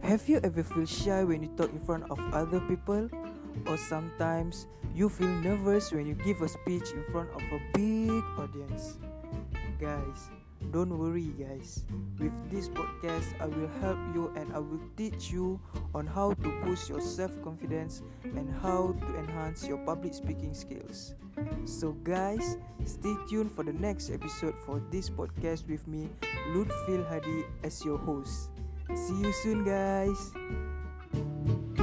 Have you ever feel shy when you talk in front of other people? Or sometimes you feel nervous when you give a speech in front of a big audience? Guys, don't worry guys. With this podcast, I will help you and I will teach you on how to boost your self-confidence and how to enhance your public speaking skills. So guys, stay tuned for the next episode for this podcast with me, Lutfil Hadi, as your host. See you soon guys.